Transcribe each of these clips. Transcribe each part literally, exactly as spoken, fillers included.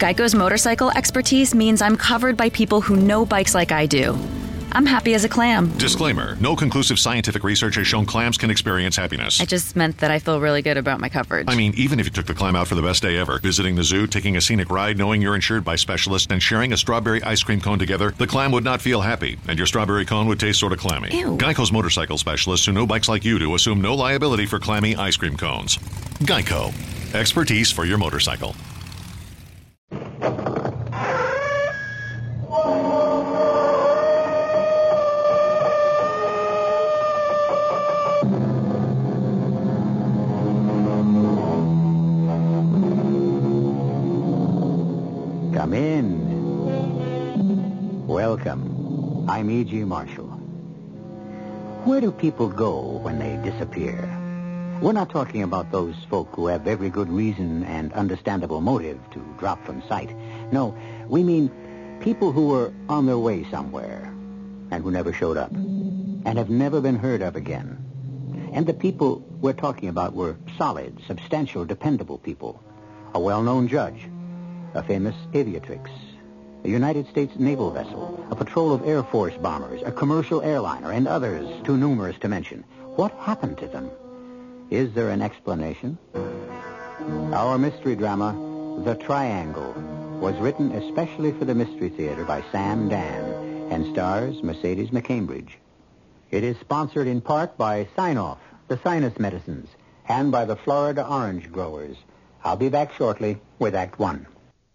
Geico's motorcycle expertise means I'm covered by people who know bikes like I do. I'm happy as a clam. Disclaimer. No conclusive scientific research has shown clams can experience happiness. I just meant that I feel really good about my coverage. I mean, even if you took the clam out for the best day ever, visiting the zoo, taking a scenic ride, knowing you're insured by specialists, and sharing a strawberry ice cream cone together, the clam would not feel happy, and your strawberry cone would taste sort of clammy. Ew. Geico's motorcycle specialists who know bikes like you do assume no liability for clammy ice cream cones. Geico. Expertise for your motorcycle. Come in. Welcome. I'm E G. Marshall. Where do people go when they disappear? We're not talking about those folk who have every good reason and understandable motive to drop from sight. No, we mean people who were on their way somewhere and who never showed up and have never been heard of again. And the people we're talking about were solid, substantial, dependable people. A well-known judge, a famous aviatrix, a United States naval vessel, a patrol of Air Force bombers, a commercial airliner, and others too numerous to mention. What happened to them? Is there an explanation? Our mystery drama, The Triangle, was written especially for the Mystery Theater by Sam Dan and stars Mercedes McCambridge. It is sponsored in part by Sine-Off, the sinus medicines, and by the Florida orange growers. I'll be back shortly with Act One.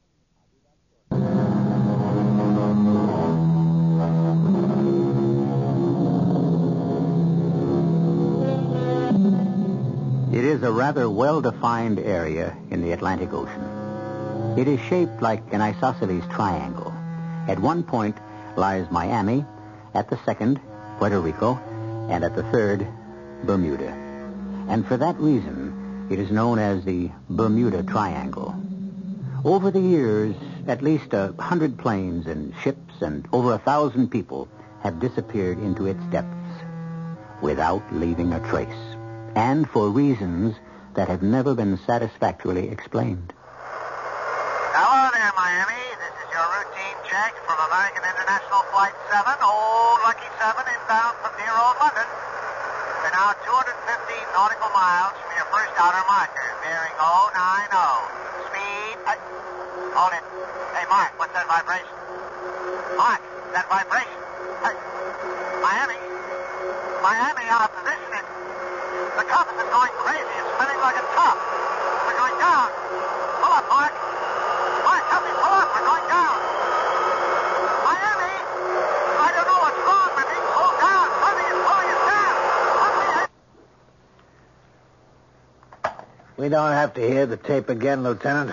It is a rather well-defined area in the Atlantic Ocean. It is shaped like an isosceles triangle. At one point lies Miami, at the second, Puerto Rico, and at the third, Bermuda. And for that reason, it is known as the Bermuda Triangle. Over the years, at least a hundred planes and ships and over a thousand people have disappeared into its depths without leaving a trace, and for reasons that have never been satisfactorily explained. Hello there, Miami. This is your routine check from American International Flight seven, Old Lucky seven, inbound from near old London. We're now two hundred fifteen nautical miles from your first outer marker, bearing oh nine oh. Speed... Uh, hold it. Hey, Mark, what's that vibration? Mark, that vibration. Hey, Miami. Miami, our position is... The compass is going crazy. It's spinning like a top. We're going down. Pull up, Mark. Mark, help me pull up. We're going down. Miami, I don't know what's wrong. We're being pulled down. Something is pulling us down. We don't have to hear the tape again, Lieutenant.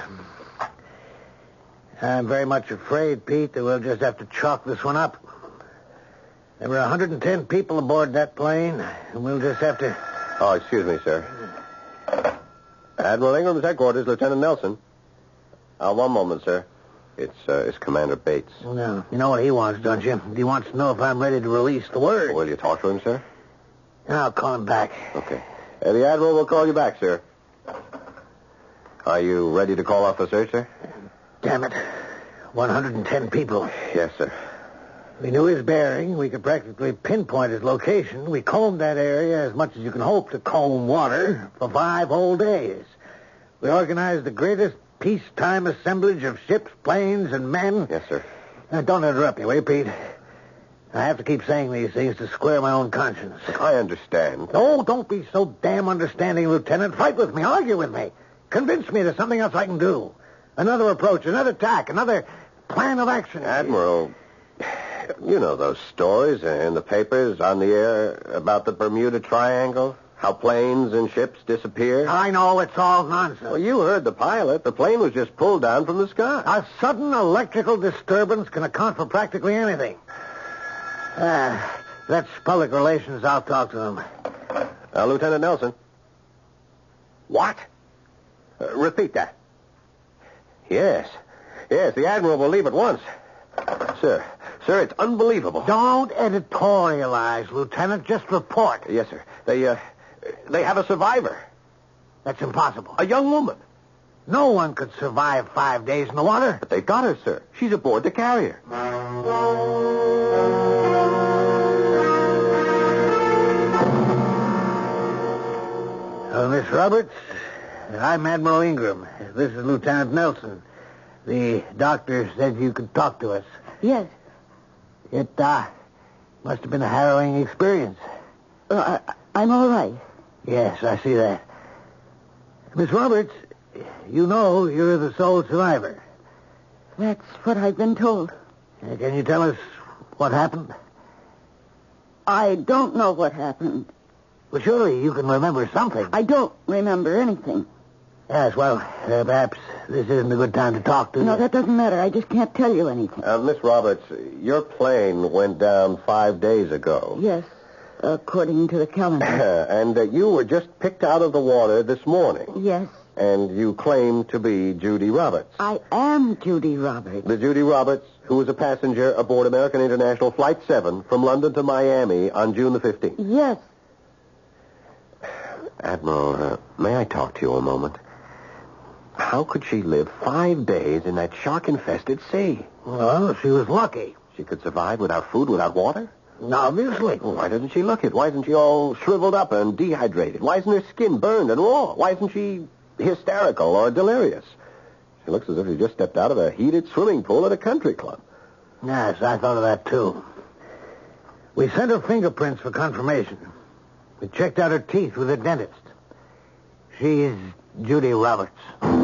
I'm very much afraid, Pete, that we'll just have to chalk this one up. There were one hundred ten people aboard that plane, and we'll just have to... Oh, excuse me, sir. Admiral Ingram's headquarters, Lieutenant Nelson. Uh, one moment, sir. It's, uh, it's Commander Bates. No, you know what he wants, don't you? He wants to know if I'm ready to release the word. Will you talk to him, sir? I'll call him back. Okay. Uh, the Admiral will call you back, sir. Are you ready to call off the search, sir? Damn it. one hundred ten people. Yes, sir. We knew his bearing. We could practically pinpoint his location. We combed that area as much as you can hope to comb water for five whole days. We organized the greatest peacetime assemblage of ships, planes, and men. Yes, sir. Now, don't interrupt me, will you, Pete? I have to keep saying these things to square my own conscience. I understand. Oh, don't be so damn understanding, Lieutenant. Fight with me. Argue with me. Convince me there's something else I can do. Another approach, another tack, another plan of action. Admiral... You know those stories in the papers on the air about the Bermuda Triangle? How planes and ships disappear? I know, it's all nonsense. Well, you heard the pilot. The plane was just pulled down from the sky. A sudden electrical disturbance can account for practically anything. Uh, that's public relations. I'll talk to them. Now, Lieutenant Nelson. What? Uh, repeat that. Yes. Yes, the Admiral will leave at once. Sir, sir, it's unbelievable. Don't editorialize, Lieutenant. Just report. Yes, sir. They, uh, they have a survivor. That's impossible. A young woman. No one could survive five days in the water. But they got her, sir. She's aboard the carrier. Uh, Miss Roberts, I'm Admiral Ingram. This is Lieutenant Nelson. The doctor said you could talk to us. Yes. It uh, must have been a harrowing experience. Uh, I, I'm all right. Yes, I see that. Miss Roberts, you know you're the sole survivor. That's what I've been told. Uh, can you tell us what happened? I don't know what happened. Well, surely you can remember something. I don't remember anything. Yes, well, uh, perhaps this isn't a good time to talk to you. No, that doesn't matter. I just can't tell you anything. Uh, Miss Roberts, your plane went down five days ago. Yes, according to the calendar. and uh, you were just picked out of the water this morning. Yes. And you claim to be Judy Roberts. I am Judy Roberts. The Judy Roberts who was a passenger aboard American International Flight seven from London to Miami on June the fifteenth. Yes. Admiral, uh, may I talk to you a moment? How could she live five days in that shark-infested sea? Well, she was lucky. She could survive without food, without water? Obviously. Well, why doesn't she look it? Why isn't she all shriveled up and dehydrated? Why isn't her skin burned and raw? Why isn't she hysterical or delirious? She looks as if she just stepped out of a heated swimming pool at a country club. Yes, I thought of that, too. We sent her fingerprints for confirmation. We checked out her teeth with a dentist. She's Judy Roberts.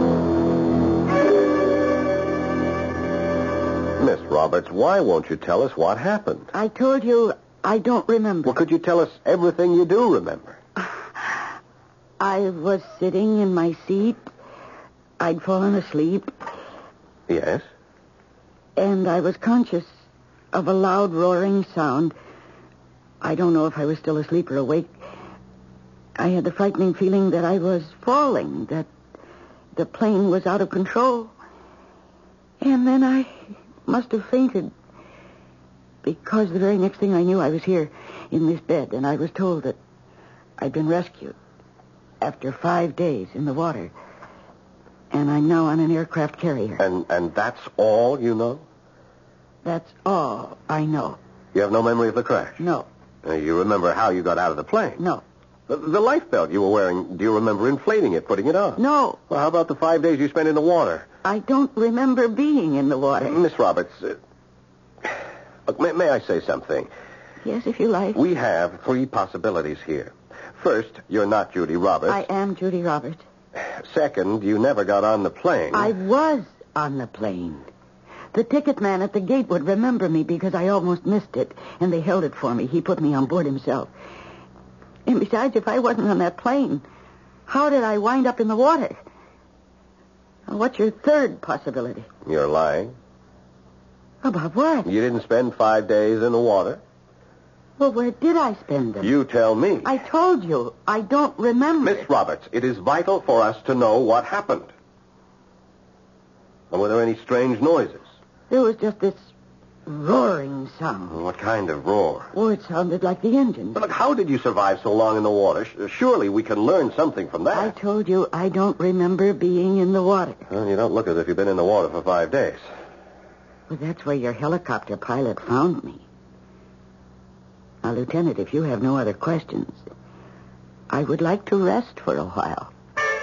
Miss Roberts, why won't you tell us what happened? I told you I don't remember. Well, could you tell us everything you do remember? I was sitting in my seat. I'd fallen asleep. Yes? And I was conscious of a loud roaring sound. I don't know if I was still asleep or awake. I had the frightening feeling that I was falling, that the plane was out of control. And then I must have fainted, because the very next thing I knew, I was here in this bed, and I was told that I'd been rescued after five days in the water, and I'm now on an aircraft carrier. And and that's all you know? That's all I know. You have no memory of the crash? No. Uh, you remember how you got out of the plane? No. The, the life belt you were wearing, do you remember inflating it, putting it on? No. Well, how about the five days you spent in the water? I don't remember being in the water. Miss Roberts, uh, look, may, may I say something? Yes, if you like. We have three possibilities here. First, you're not Judy Roberts. I am Judy Roberts. Second, you never got on the plane. I was on the plane. The ticket man at the gate would remember me because I almost missed it, and they held it for me. He put me on board himself. And besides, if I wasn't on that plane, how did I wind up in the water? What's your third possibility? You're lying. About what? You didn't spend five days in the water. Well, where did I spend them? You tell me. I told you. I don't remember. Miss Roberts, it is vital for us to know what happened. And were there any strange noises? There was just this roaring sound. What kind of roar? Oh, it sounded like the engine. But look, how did you survive so long in the water? Surely we can learn something from that. I told you I don't remember being in the water. Well, you don't look as if you've been in the water for five days. Well, that's where your helicopter pilot found me. Now, Lieutenant, if you have no other questions, I would like to rest for a while.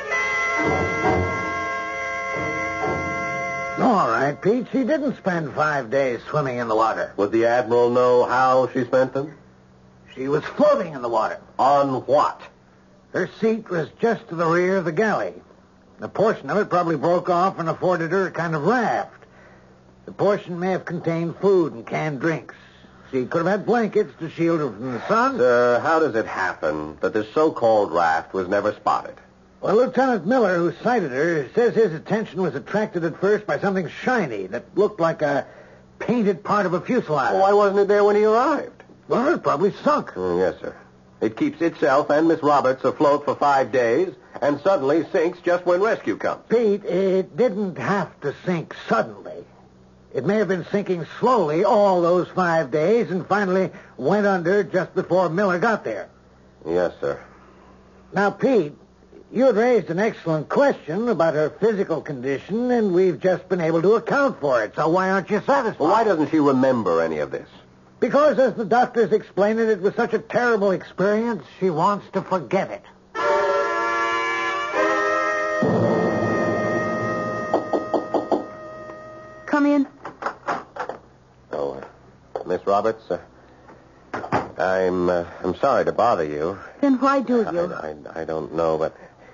All right, Pete. She didn't spend five days swimming in the water. Would the Admiral know how she spent them? She was floating in the water. On what? Her seat was just to the rear of the galley. A portion of it probably broke off and afforded her a kind of raft. The portion may have contained food and canned drinks. She could have had blankets to shield her from the sun. Sir, how does it happen that this so-called raft was never spotted? Well, Lieutenant Miller, who sighted her, says his attention was attracted at first by something shiny that looked like a painted part of a fuselage. Well, why wasn't it there when he arrived? Well, it probably sunk. Mm, yes, sir. It keeps itself and Miss Roberts afloat for five days and suddenly sinks just when rescue comes. Pete, it didn't have to sink suddenly. It may have been sinking slowly all those five days and finally went under just before Miller got there. Yes, sir. Now, Pete, You had raised an excellent question about her physical condition, and we've just been able to account for it. So why aren't you satisfied? Well, why doesn't she remember any of this? Because, as the doctors explained it, it was such a terrible experience, she wants to forget it. Come in. Oh, uh, Miss Roberts, uh, I'm uh, I'm sorry to bother you. Then why do you? I, I, I don't know, but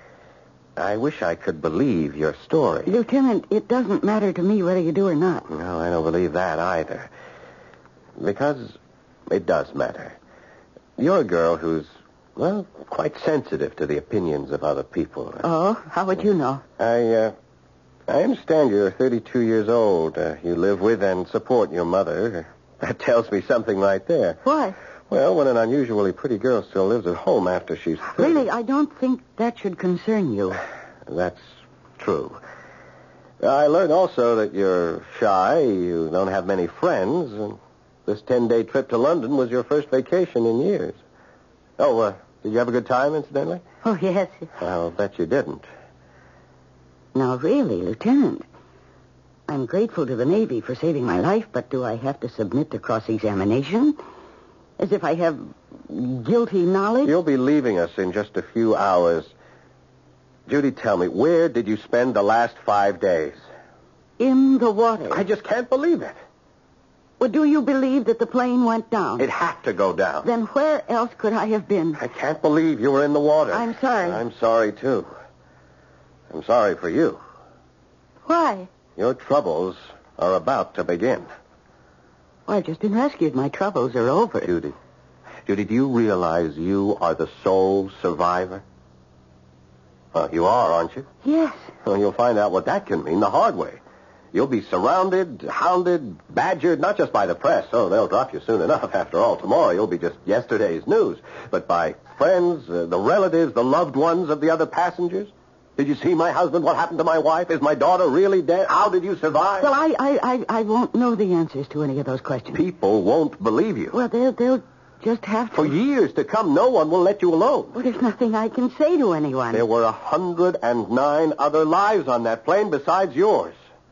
I wish I could believe your story. Lieutenant, it doesn't matter to me whether you do or not. No, I don't believe that either. Because it does matter. You're a girl who's, well, quite sensitive to the opinions of other people. Oh, how would you know? I, uh, I understand you're thirty-two years old. Uh, you live with and support your mother. That tells me something right there. Why? Well, when an unusually pretty girl still lives at home after she's thirty... Really, I don't think that should concern you. That's true. I learned also that you're shy, you don't have many friends, and this ten-day trip to London was your first vacation in years. Oh, uh, did you have a good time, incidentally? Oh, yes. I'll bet you didn't. Now, really, Lieutenant, I'm grateful to the Navy for saving my life, but do I have to submit to cross-examination? As if I have guilty knowledge? You'll be leaving us in just a few hours. Judy, tell me, where did you spend the last five days? In the water. I just can't believe it. Well, do you believe that the plane went down? It had to go down. Then where else could I have been? I can't believe you were in the water. I'm sorry. I'm sorry, too. I'm sorry for you. Why? Your troubles are about to begin. Well, I've just been rescued. My troubles are over. Judy. Judy, do you realize you are the sole survivor? Well, you are, aren't you? Yes. Well, you'll find out what that can mean the hard way. You'll be surrounded, hounded, badgered, not just by the press. Oh, they'll drop you soon enough. After all, tomorrow you'll be just yesterday's news. But by friends, uh, the relatives, the loved ones of the other passengers. Did you see my husband? What happened to my wife? Is my daughter really dead? How did you survive? Well, I, I, I, I won't know the answers to any of those questions. People won't believe you. Well, they'll, they'll just have to. For years to come, no one will let you alone. Well, there's nothing I can say to anyone. There were a hundred and nine other lives on that plane besides yours.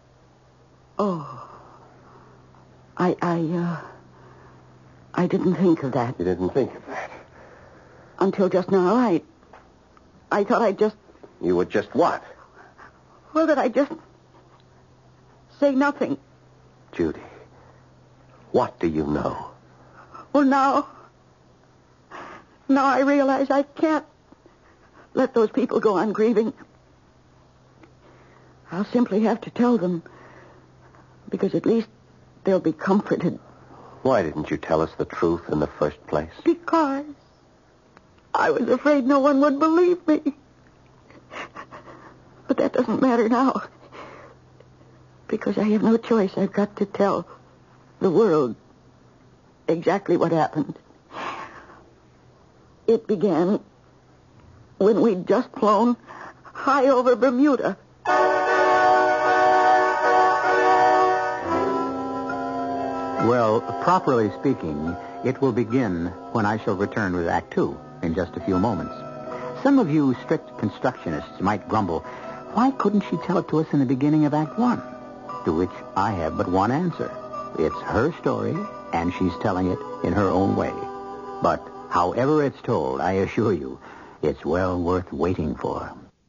Oh. I, I, uh... I didn't think of that. You didn't think of that? Until just now, I... I thought I'd just... You would just what? Well, that I'd just... say nothing. Judy, what do you know? Well, now... Now I realize I can't let those people go on grieving. I'll simply have to tell them... because at least they'll be comforted. Why didn't you tell us the truth in the first place? Because I was afraid no one would believe me. But that doesn't matter now. Because I have no choice. I've got to tell the world exactly what happened. It began when we'd just flown high over Bermuda. Well, properly speaking, it will begin when I shall return with Act Two in just a few moments. Some of you strict constructionists might grumble, why couldn't she tell it to us in the beginning of Act One? To which I have but one answer. It's her story, and she's telling it in her own way. But however it's told, I assure you, it's well worth waiting for.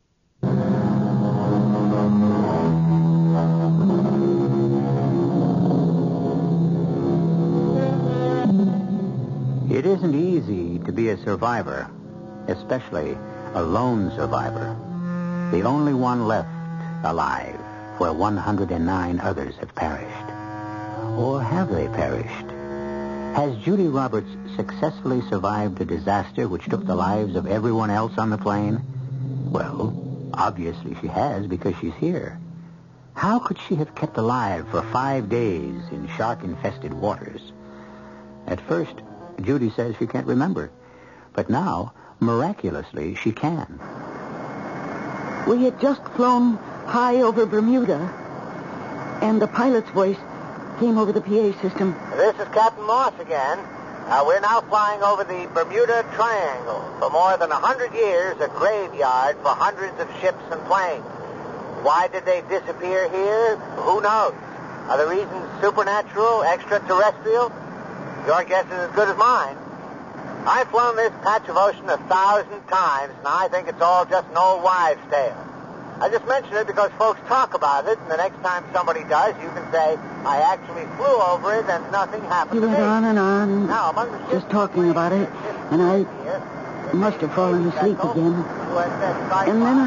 It isn't easy to be a survivor, especially a lone survivor. The only one left alive, where one hundred nine others have perished. Or have they perished? Has Judy Roberts successfully survived a disaster which took the lives of everyone else on the plane? Well, obviously she has, because she's here. How could she have kept alive for five days in shark-infested waters? At first, Judy says she can't remember. But now, miraculously, she can. We had just flown high over Bermuda, and the pilot's voice came over the P A system. This is Captain Moss again. Uh, we're now flying over the Bermuda Triangle. For more than a hundred years, a graveyard for hundreds of ships and planes. Why did they disappear here? Who knows? Are the reasons supernatural, extraterrestrial? Your guess is as good as mine. I've flown this patch of ocean a thousand times, and I think it's all just an old wives' tale. I just mention it because folks talk about it, and the next time somebody does, you can say, I actually flew over it and nothing happened He to went me. on and on, Now, among the just talking about it, and I must have fallen asleep again. And then,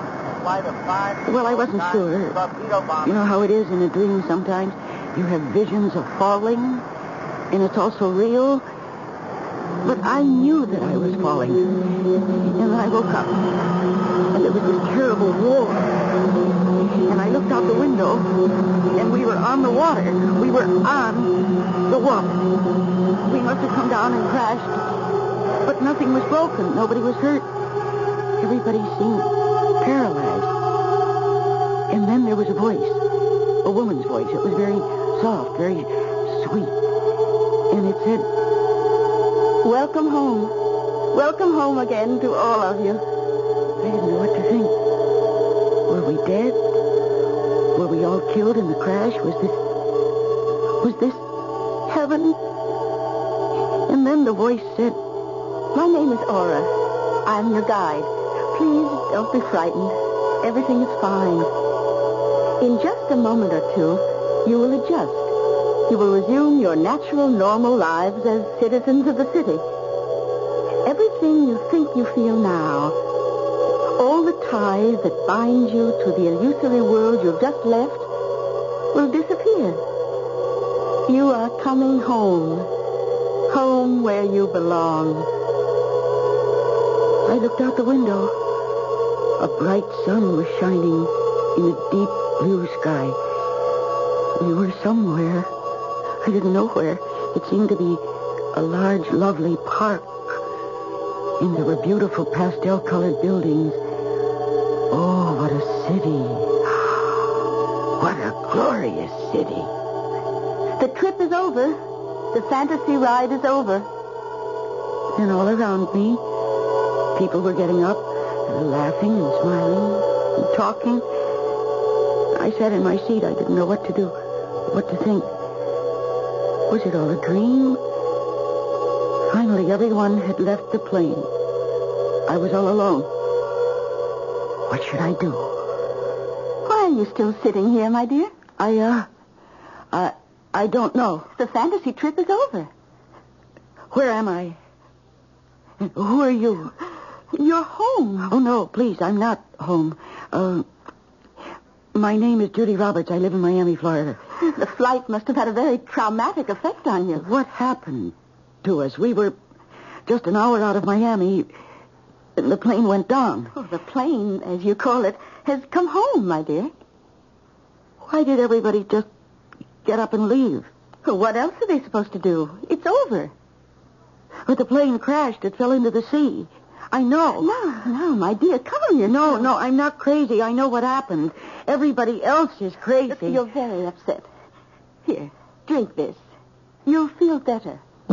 I, well, I wasn't sure. You know how it is in a dream sometimes? You have visions of falling, and it's also real. But I knew that I was falling. And I woke up, and there was this terrible roar. And I looked out the window, and we were on the water. We were on the water. We must have come down and crashed. But nothing was broken. Nobody was hurt. Everybody seemed paralyzed. And then there was a voice, a woman's voice. It was very soft, very sweet. And it said, welcome home. Welcome home again to all of you. I didn't know what to think. Were we dead? Were we all killed in the crash? Was this... Was this heaven? And then the voice said, my name is Aura. I'm your guide. Please don't be frightened. Everything is fine. In just a moment or two, you will adjust. You will resume your natural, normal lives as citizens of the city. Everything you think you feel now, all the ties that bind you to the illusory world you've just left, will disappear. You are coming home. Home where you belong. I looked out the window. A bright sun was shining in a deep blue sky. We were somewhere. I didn't know where. It seemed to be a large, lovely park. And there were beautiful pastel-colored buildings. Oh, what a city. What a glorious city. The trip is over. The fantasy ride is over. And all around me, people were getting up and laughing and smiling and talking. I sat in my seat. I didn't know what to do, what to think. Was it all a dream? Finally, everyone had left the plane. I was all alone. What should I do? Why are you still sitting here, my dear? I, uh, I, I don't know. The fantasy trip is over. Where am I? Who are you? You're home. Oh, no, please, I'm not home. Uh, my name is Judy Roberts. I live in Miami, Florida. The flight must have had a very traumatic effect on you. What happened to us? We were just an hour out of Miami, and the plane went down. Oh, the plane, as you call it, has come home, my dear. Why did everybody just get up and leave? Well, what else are they supposed to do? It's over. But the plane crashed. It fell into the sea. I know. No, no, my dear, calm yourself. No, no, I'm not crazy. I know what happened. Everybody else is crazy. You're very upset. Here, drink this. You'll feel better.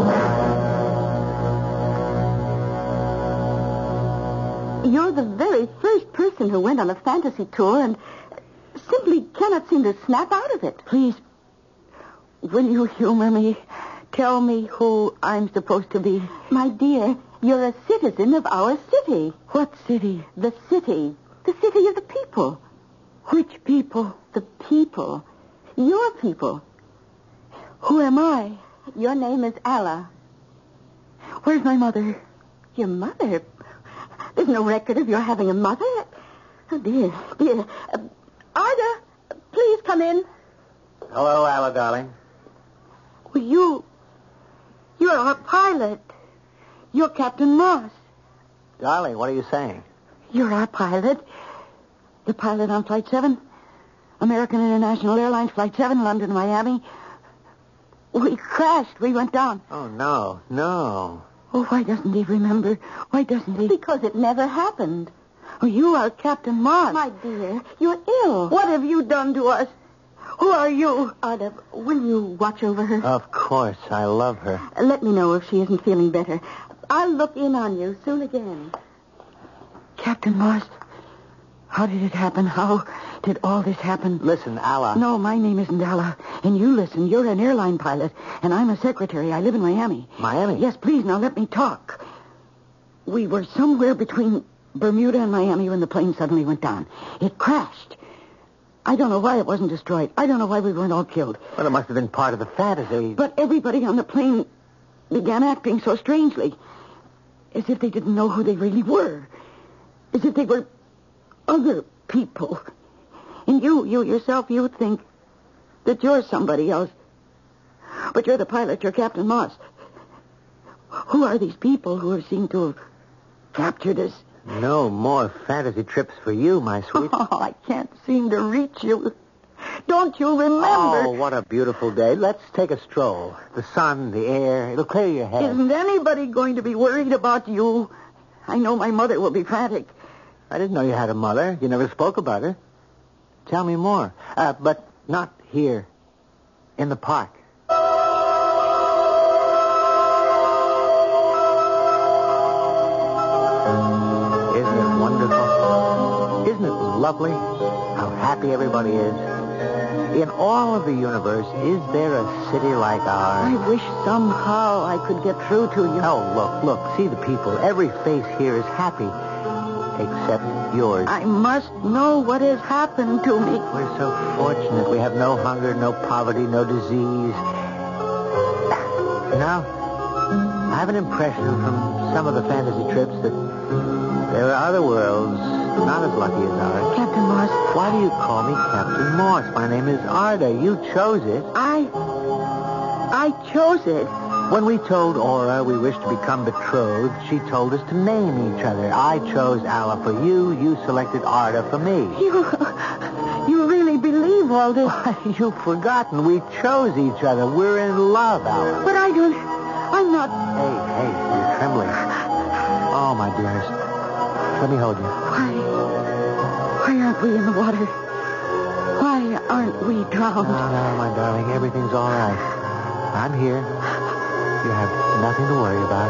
You're the very first person who went on a fantasy tour and simply cannot seem to snap out of it. Please, will you humor me? Tell me who I'm supposed to be. My dear, you're a citizen of our city. What city? The city. The city of the people. Which people? The people. Your people. Who am I? Your name is Allah. Where's my mother? Your mother? There's no record of your having a mother. Oh, dear, dear. Uh, Arda, please come in. Hello, Alla, darling. Well, you... You're our pilot. You're Captain Moss. Darling, what are you saying? You're our pilot. The pilot on Flight seven. American International Airlines, Flight seven, London, Miami. We crashed. We went down. Oh, no, no. Oh, why doesn't he remember? Why doesn't he? Because it never happened. Oh, you are Captain Moss. My dear, you're ill. What have you done to us? Who are you? Arda, will you watch over her? Of course. I love her. Uh, Let me know if she isn't feeling better. I'll look in on you soon again. Captain Moss, how did it happen? How did all this happen? Listen, Alla. No, my name isn't Alla. And you listen, you're an airline pilot, and I'm a secretary. I live in Miami. Miami? Yes, please, now let me talk. We were somewhere between Bermuda and Miami when the plane suddenly went down. It crashed. I don't know why it wasn't destroyed. I don't know why we weren't all killed. Well, it must have been part of the fantasy. But everybody on the plane began acting so strangely. As if they didn't know who they really were. As if they were other people. And you, you yourself, you think that you're somebody else. But you're the pilot, you're Captain Moss. Who are these people who have seemed to have captured us? No more fantasy trips for you, my sweet. Oh, I can't seem to reach you. Don't you remember? Oh, what a beautiful day. Let's take a stroll. The sun, the air, it'll clear your head. Isn't anybody going to be worried about you? I know my mother will be frantic. I didn't know you had a mother. You never spoke about her. Tell me more. Uh, but not here. In the park. Isn't it wonderful? Isn't it lovely how happy everybody is? In all of the universe, is there a city like ours? I wish somehow I could get through to you. Oh, look, look. See the people. Every face here is happy. Except yours. I must know what has happened to me. We're so fortunate. We have no hunger, no poverty, no disease. Now, I have an impression from some of the fantasy trips that there are other worlds not as lucky as ours. Captain Moss. Why do you call me Captain Moss? My name is Arda. You chose it. I... I chose it. When we told Aura we wished to become betrothed, she told us to name each other. I chose Alla for you. You selected Arda for me. You... You really believe all this? You've forgotten. We chose each other. We're in love, Alla. But I don't... I'm not... Hey, hey, you're trembling. Oh, my dearest. Let me hold you. Why... Why aren't we in the water? Why aren't we drowned? No, no, my darling. Everything's all right. I'm here. You have nothing to worry about.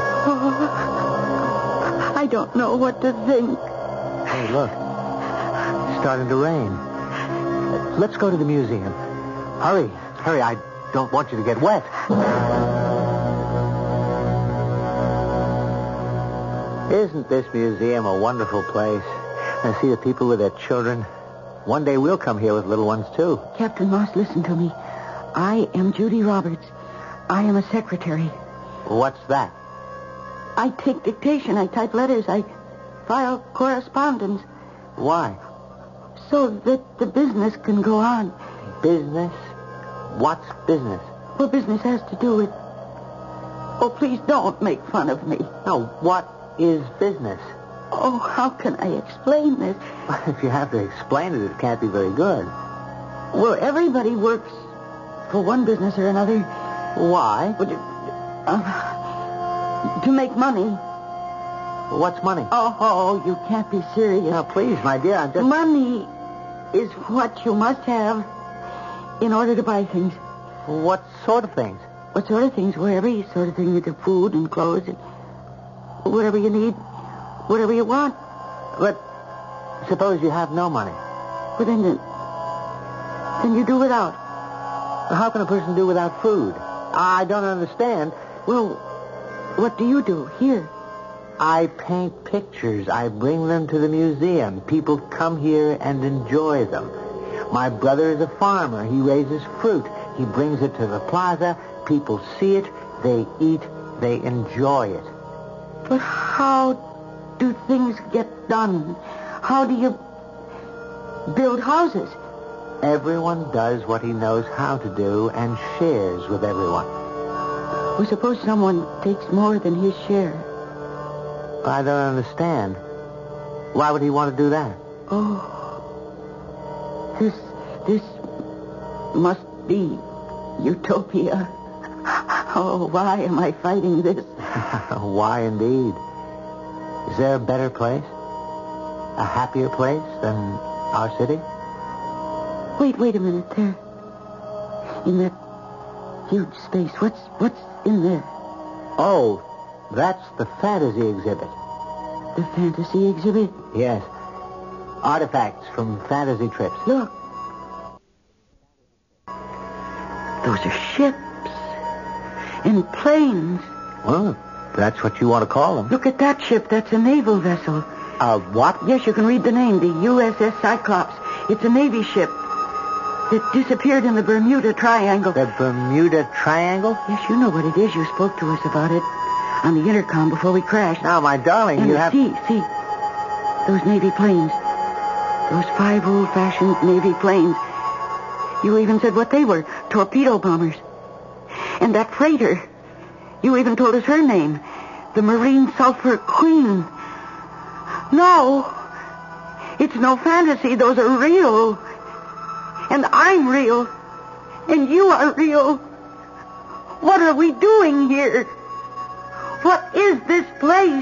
Oh, I don't know what to think. Hey, look. It's starting to rain. Let's go to the museum. Hurry. Hurry. I don't want you to get wet. Isn't this museum a wonderful place? I see the people with their children. One day we'll come here with little ones, too. Captain Moss, listen to me. I am Judy Roberts. I am a secretary. What's that? I take dictation. I type letters. I file correspondence. Why? So that the business can go on. Business? What's business? Well, business has to do with... Oh, please don't make fun of me. No, what is business? Oh, how can I explain this? If you have to explain it, it can't be very good. Well, everybody works for one business or another. Why? But, uh, to make money. What's money? Oh, oh, you can't be serious. Now, please, my dear, I'm just... Money is what you must have in order to buy things. What sort of things? What sort of things? Well, every sort of thing with the food and clothes and whatever you need, whatever you want. But suppose you have no money. Well, then, then you do without. Well, how can a person do without food? I don't understand. Well, what do you do here? I paint pictures. I bring them to the museum. People come here and enjoy them. My brother is a farmer. He raises fruit. He brings it to the plaza. People see it. They eat. They enjoy it. But how do things get done? How do you build houses? Everyone does what he knows how to do and shares with everyone. Well, suppose someone takes more than his share. I don't understand. Why would he want to do that? Oh, this, this must be utopia. Oh, why am I fighting this? Why indeed? Is there a better place? A happier place than our city? Wait, wait a minute. There, In that huge space, what's what's in there? Oh, that's the fantasy exhibit. The fantasy exhibit? Yes. Artifacts from fantasy trips. Look. Those are ships and planes. Well, that's what you want to call them. Look at that ship. That's a naval vessel. Uh, what? Yes, you can read the name, the U S S Cyclops. It's a Navy ship that disappeared in the Bermuda Triangle. The Bermuda Triangle? Yes, you know what it is. You spoke to us about it on the intercom before we crashed. Now, my darling, and you have... see, see, those Navy planes. Those five old-fashioned Navy planes. You even said what they were, torpedo bombers. And that freighter, you even told us her name, the Marine Sulphur Queen. No, it's no fantasy. Those are real. And I'm real. And you are real. What are we doing here? What is this place?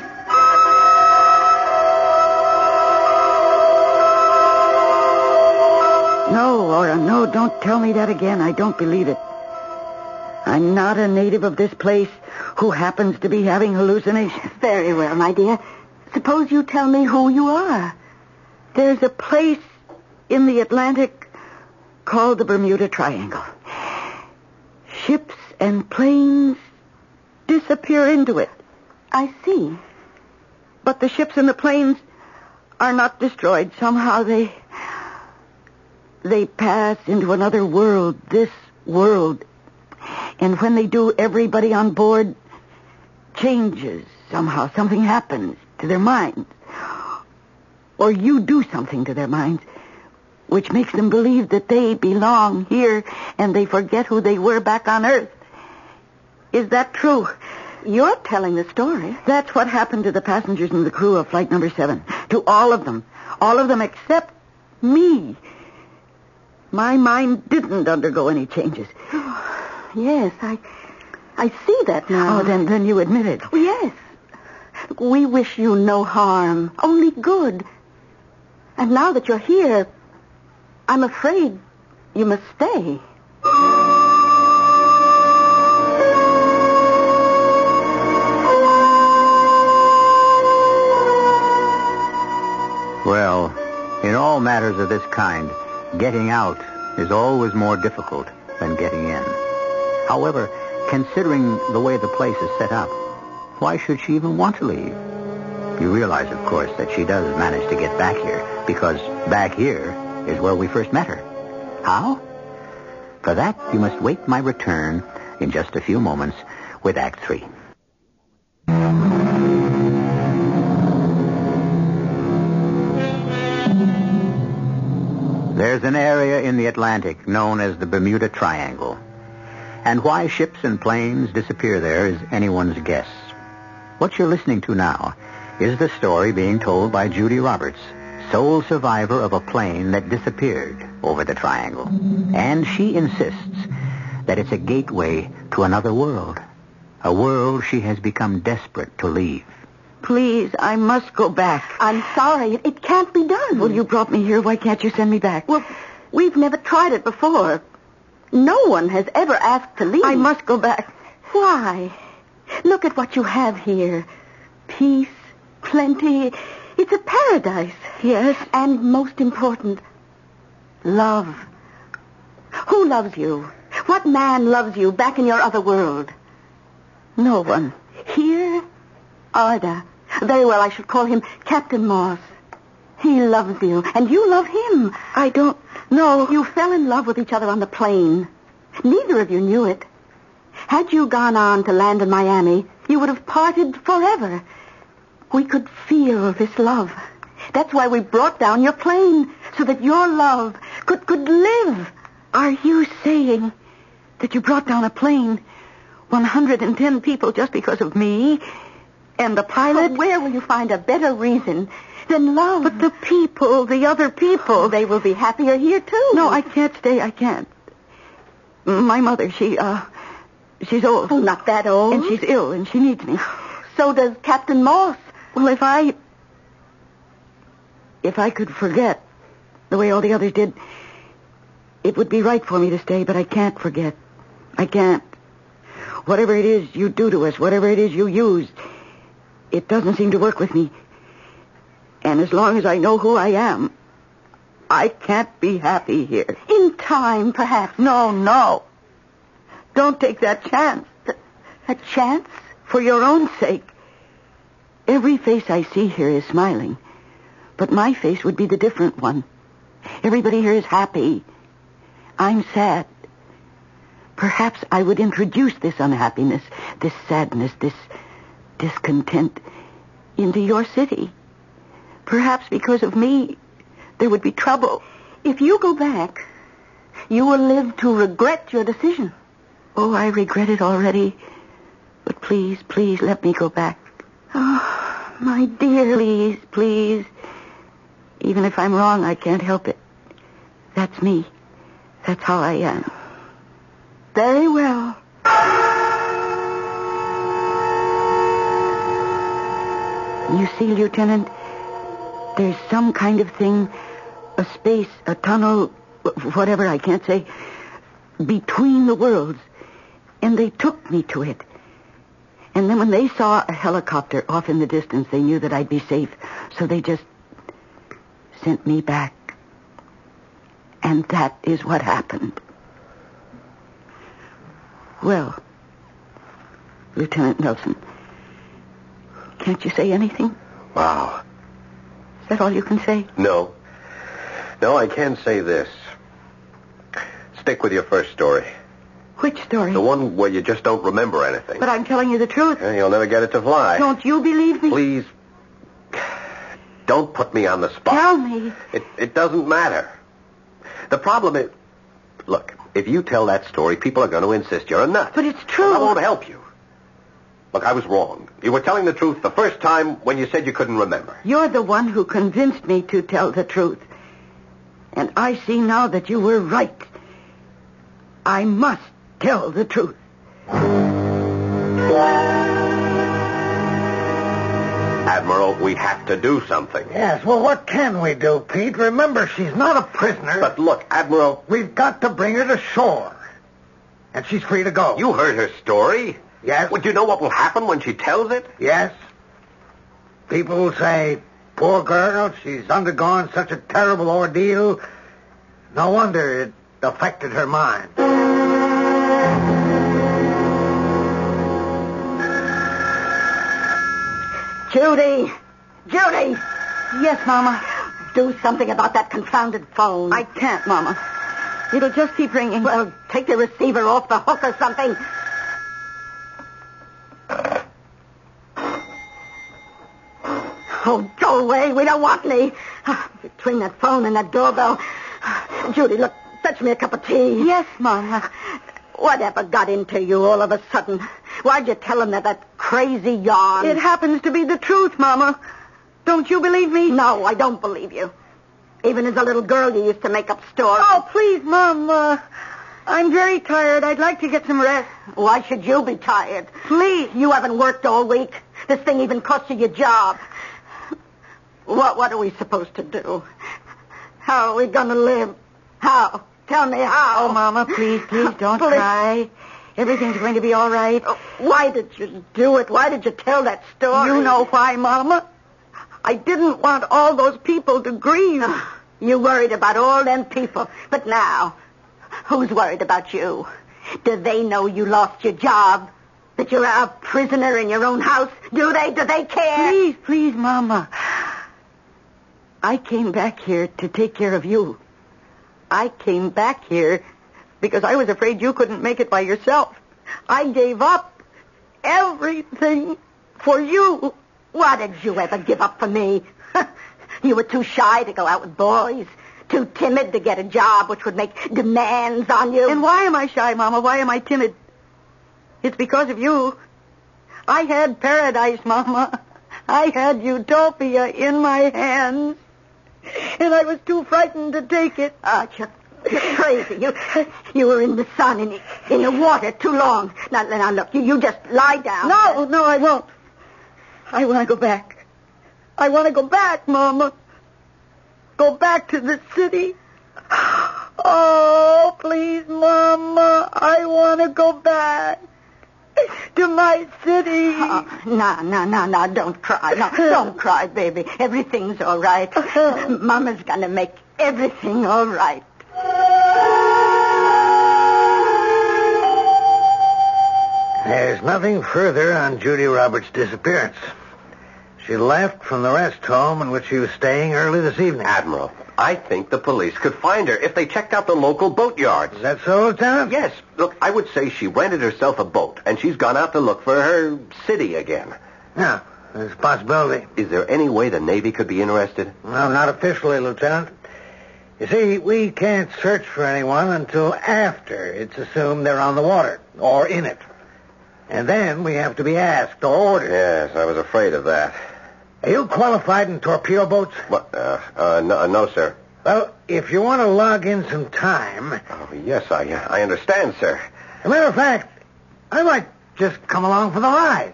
No, Laura, no, don't tell me that again. I don't believe it. I'm not a native of this place who happens to be having hallucinations. Very well, my dear. Suppose you tell me who you are. There's a place in the Atlantic called the Bermuda Triangle. Ships and planes disappear into it. I see. But the ships and the planes are not destroyed. Somehow they... They pass into another world, this world. And when they do, everybody on board changes somehow. Something happens to their minds. Or you do something to their minds, which makes them believe that they belong here and they forget who they were back on Earth. Is that true? You're telling the story. That's what happened to the passengers and the crew of flight number seven. To all of them. All of them except me. My mind didn't undergo any changes. Yes, I I see that now. Oh, then, then you admit it. Oh, yes. We wish you no harm, only good. And now that you're here, I'm afraid you must stay. Well, in all matters of this kind, getting out is always more difficult than getting in. However, considering the way the place is set up, why should she even want to leave? You realize, of course, that she does manage to get back here, because back here is where we first met her. How? For that, you must wait my return in just a few moments with Act Three. There's an area in the Atlantic known as the Bermuda Triangle. And why ships and planes disappear there is anyone's guess. What you're listening to now is the story being told by Judy Roberts, sole survivor of a plane that disappeared over the triangle. And she insists that it's a gateway to another world, a world she has become desperate to leave. Please, I must go back. I'm sorry. It can't be done. Well, you brought me here. Why can't you send me back? Well, we've never tried it before. No one has ever asked to leave. I must go back. Why? Look at what you have here. Peace, plenty. It's a paradise. Yes. And most important, love. Who loves you? What man loves you back in your other world? No one. Here, Arda. Very well, I should call him Captain Moss. He loves you, and you love him. I don't know. You fell in love with each other on the plane. Neither of you knew it. Had you gone on to land in Miami, you would have parted forever. We could feel this love. That's why we brought down your plane, so that your love could, could live. Are you saying that you brought down a plane, one hundred ten people, just because of me and the pilot? But where will you find a better reason than love? But the people, the other people. They will be happier here, too. No, I can't stay. I can't. My mother, she, uh, she's old. Oh, not that old. And she's ill, and she needs me. So does Captain Moss. Well, if I... If I could forget the way all the others did, It would be right for me to stay, but I can't forget. I can't. Whatever it is you do to us, whatever it is you use, it doesn't seem to work with me. And as long as I know who I am, I can't be happy here. In time, perhaps. No, no. Don't take that chance. A chance? For your own sake. Every face I see here is smiling, but my face would be the different one. Everybody here is happy. I'm sad. Perhaps I would introduce this unhappiness, this sadness, this discontent into your city. Perhaps because of me, there would be trouble. If you go back, you will live to regret your decision. Oh, I regret it already. But please, please let me go back. Oh, my dear. Please, please. Even if I'm wrong, I can't help it. That's me. That's how I am. Very well. You see, Lieutenant, there's some kind of thing, a space, a tunnel, whatever, I can't say, between the worlds. And they took me to it. And then when they saw a helicopter off in the distance, they knew that I'd be safe. So they just sent me back. And that is what happened. Well, Lieutenant Nelson, can't you say anything? Wow. Is that all you can say? No. No, I can say this. Stick with your first story. Which story? The one where you just don't remember anything. But I'm telling you the truth. Yeah, you'll never get it to fly. Don't you believe me? Please, don't put me on the spot. Tell me. It, it doesn't matter. The problem is, look, if you tell that story, people are going to insist you're a nut. But it's true. Well, that won't help you. Look, I was wrong. You were telling the truth the first time when you said you couldn't remember. You're the one who convinced me to tell the truth. And I see now that you were right. I must tell the truth. Admiral, we have to do something. Yes, well, what can we do, Pete? Remember, she's not a prisoner. But look, Admiral... We've got to bring her to shore. And she's free to go. You heard her story. Yes. Would you know what will happen when she tells it? Yes. People will say, poor girl, she's undergone such a terrible ordeal. No wonder it affected her mind. Judy! Judy! Yes, Mama. Do something about that confounded phone. I can't, Mama. It'll just keep ringing. Well, take the receiver off the hook or something. Oh, go away. We don't want any. Between that phone and that doorbell. Judy, look, fetch me a cup of tea. Yes, Mama. Whatever got into you all of a sudden? Why'd you tell him that, that crazy yarn? It happens to be the truth, Mama. Don't you believe me? No, I don't believe you. Even as a little girl, you used to make up stories. Oh, please, Mama. I'm very tired. I'd like to get some rest. Why should you be tired? Please. You haven't worked all week. This thing even cost you your job. What, what are we supposed to do? How are we going to live? How? Tell me how. Oh, Mama, please, please don't please. cry. Everything's going to be all right. Oh, why did you do it? Why did you tell that story? You know why, Mama. I didn't want all those people to grieve. You worried about all them people. But now, who's worried about you? Do they know you lost your job? That you're a prisoner in your own house? Do they? Do they care? Please, please, Mama. I came back here to take care of you. I came back here because I was afraid you couldn't make it by yourself. I gave up everything for you. What did you ever give up for me? You were too shy to go out with boys. Too timid to get a job which would make demands on you. And why am I shy, Mama? Why am I timid? It's because of you. I had paradise, Mama. I had utopia in my hands. And I was too frightened to take it. Oh, you're, you're crazy. You you were in the sun, in, in the water, too long. Now, now look, you, you just lie down. No, no, I won't. I want to go back. I want to go back, Mama. Go back to the city. Oh, please, Mama, I want to go back to my city. Uh, no, no, no, no, don't cry. No, don't cry, baby. Everything's all right. Mama's going to make everything all right. There's nothing further on Judy Roberts' disappearance. She left from the rest home in which she was staying early this evening. Admiral, I think the police could find her if they checked out the local boatyards. Is that so, Lieutenant? Yes. Look, I would say she rented herself a boat, and she's gone out to look for her city again. Yeah, there's a possibility. Is there any way the Navy could be interested? Well, not officially, Lieutenant. You see, we can't search for anyone until after it's assumed they're on the water, or in it. And then we have to be asked or ordered. Yes, I was afraid of that. Are you qualified in torpedo boats? What? Uh, uh, no, no, sir. Well, if you want to log in some time... Oh, yes, I, I understand, sir. As a matter of fact, I might just come along for the ride.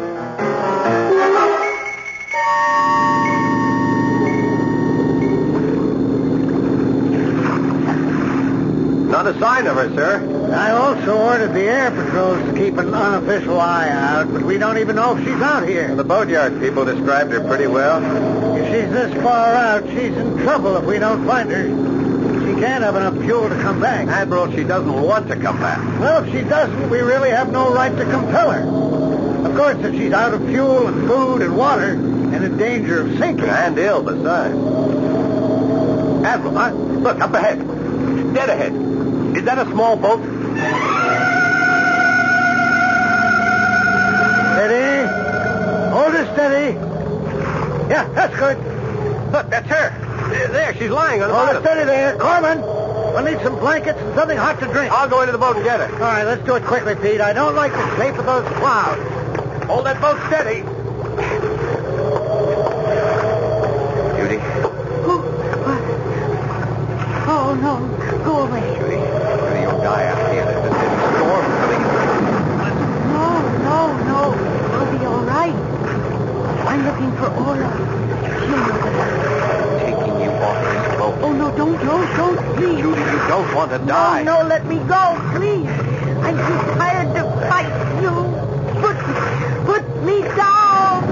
Not a sign of her, sir. I also ordered the air patrols to keep an unofficial eye out, but we don't even know if she's out here. The boatyard people described her pretty well. If she's this far out, she's in trouble if we don't find her. She can't have enough fuel to come back. Admiral, she doesn't want to come back. Well, if she doesn't, we really have no right to compel her. Of course, if she's out of fuel and food and water and in danger of sinking... And ill, besides. Admiral, huh? Look, up ahead. Dead ahead. Is that a small boat? Steady. Hold her steady. Yeah, that's good. Look, that's her. There, she's lying on the Hold her bottom. steady there. Corman, we'll need some blankets and something hot to drink. I'll go into the boat and get her. All right, let's do it quickly, Pete. I don't like the shape of those clouds. Hold that boat steady. Judy. Oh, what? Oh, no. Go away. Judy. Judy, you'll die out here. There's a heavy storm coming. No, no, no. I'll be all right. I'm looking for Aura. She'll know that. Taking you off this boat. Oh, no, don't, don't, don't, please. Judy, you don't want to die. No, no, let me go, please. I'm too tired to fight you. Put, put me down.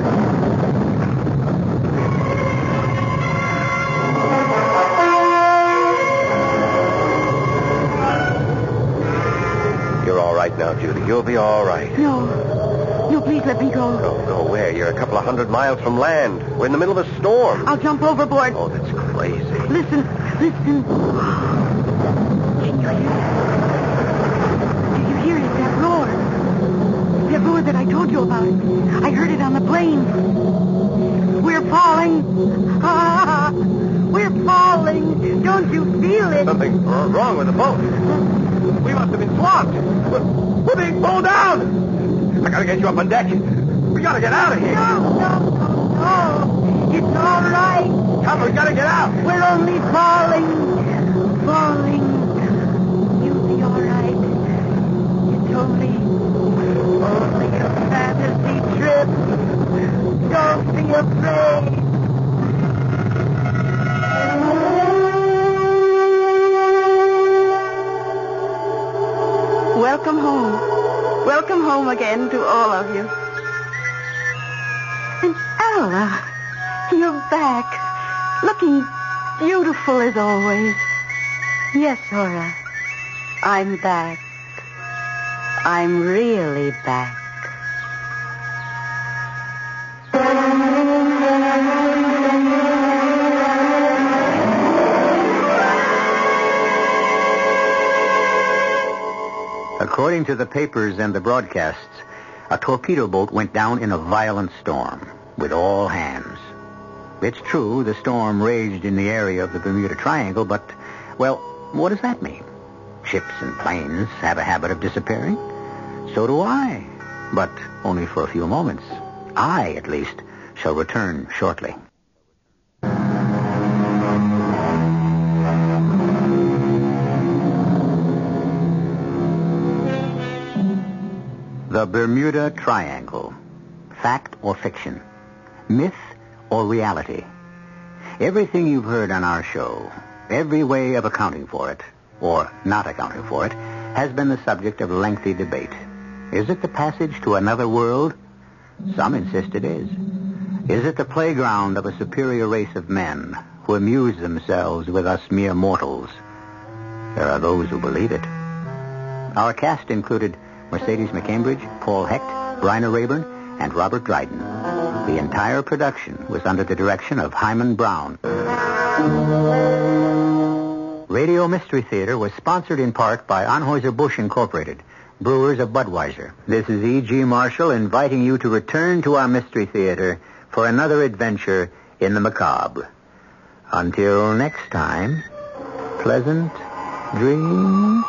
You're all right now, Judy. You'll be all right. No, no, please let me go. Go, go where? You're a couple of hundred miles from land. We're in the middle of a storm. I'll jump overboard. Oh, that's crazy. Listen, listen. Can you hear it? Do you hear it? That roar. That roar that I told you about. I heard it on the plane. We're falling. Ah, we're falling. Don't you feel it? Something wrong with the boat. We must have been swamped. We're, we're being pulled down. I gotta get you up on deck. We gotta get out of here. No, no, no, no. It's all right. Come, we gotta get out. We're only falling. Falling. You'll be all right. It's only, only a fantasy trip. Don't be afraid. Welcome home. Welcome home again to all of you. And Ella, you're back. Looking beautiful as always. Yes, Aura. I'm back. I'm really back. According to the papers and the broadcasts, a torpedo boat went down in a violent storm with all hands. It's true the storm raged in the area of the Bermuda Triangle, but, well, what does that mean? Ships and planes have a habit of disappearing. So do I, but only for a few moments. I, at least, shall return shortly. The Bermuda Triangle. Fact or fiction? Myth or reality? Everything you've heard on our show, every way of accounting for it, or not accounting for it, has been the subject of lengthy debate. Is it the passage to another world? Some insist it is. Is it the playground of a superior race of men who amuse themselves with us mere mortals? There are those who believe it. Our cast included Mercedes McCambridge, Paul Hecht, Bryna Rayburn, and Robert Dryden. The entire production was under the direction of Hyman Brown. Radio Mystery Theater was sponsored in part by Anheuser-Busch Incorporated, brewers of Budweiser. This is E G. Marshall inviting you to return to our Mystery Theater for another adventure in the macabre. Until next time, pleasant dreams.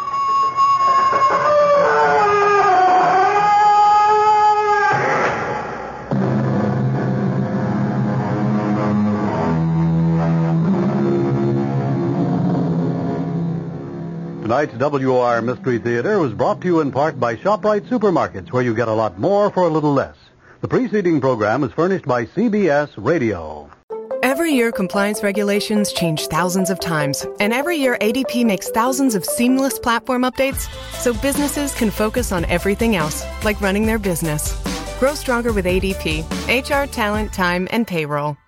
Tonight's W O R Mystery Theater was brought to you in part by ShopRite Supermarkets, where you get a lot more for a little less. The preceding program is furnished by C B S Radio. Every year, compliance regulations change thousands of times. And every year, A D P makes thousands of seamless platform updates so businesses can focus on everything else, like running their business. Grow stronger with A D P. H R, talent, time, and payroll.